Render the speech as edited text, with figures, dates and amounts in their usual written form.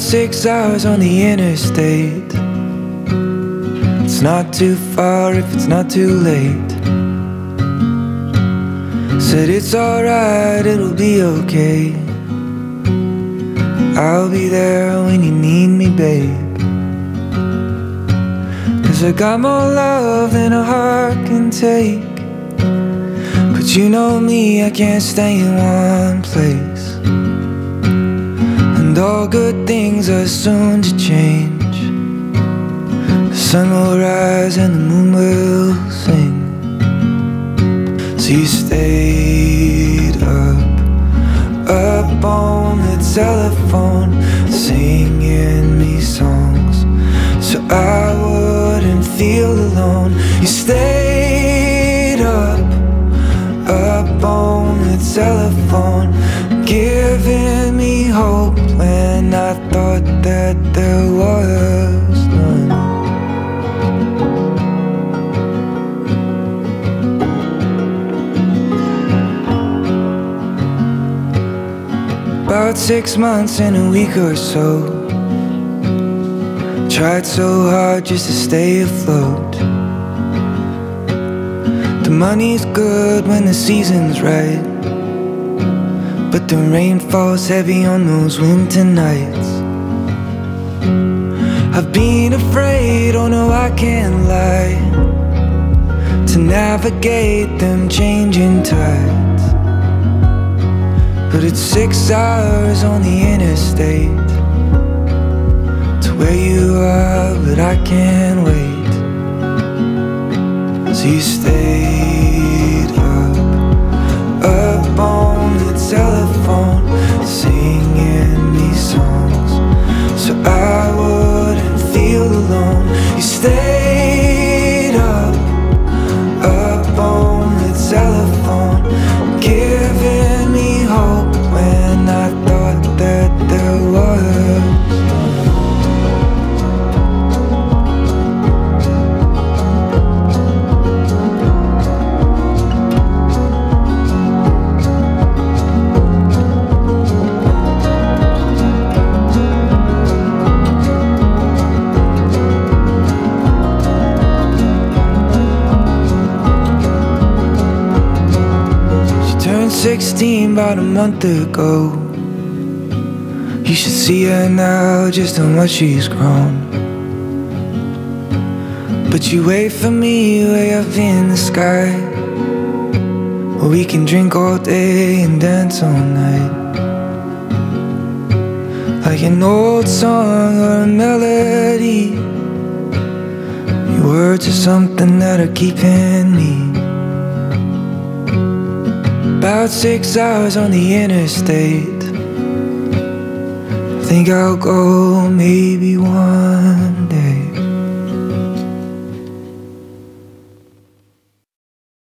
6 hours on the interstate. It's not too far if it's not too late. Said it's alright, it'll be okay. I'll be there when you need me, babe. 'Cause I got more love than a heart can take. But you know me, I can't stay in one place. And all good things are soon to change. The sun will rise and the moon will sing. So you stayed up on the telephone, singing me songs so I wouldn't feel alone. You stayed up on the telephone, giving me hope when I thought that there was none. About 6 months and a week or so, tried so hard just to stay afloat. The money's good when the season's right, but the rain falls heavy on those winter nights. I've been afraid, oh no I can't lie, to navigate them changing tides. But it's 6 hours on the interstate to where you are, but I can't wait. So you stayed up on the telephone, singing me songs so I wouldn't feel alone. You stayed up on the telephone, giving me hope when I thought that there was. She turned 16 about a month ago. You should see her now, just how much she's grown. But you wait for me way up in the sky, where we can drink all day and dance all night, like an old song or a melody. Your words are something that are keeping me. About 6 hours on the interstate, think I'll go maybe one day.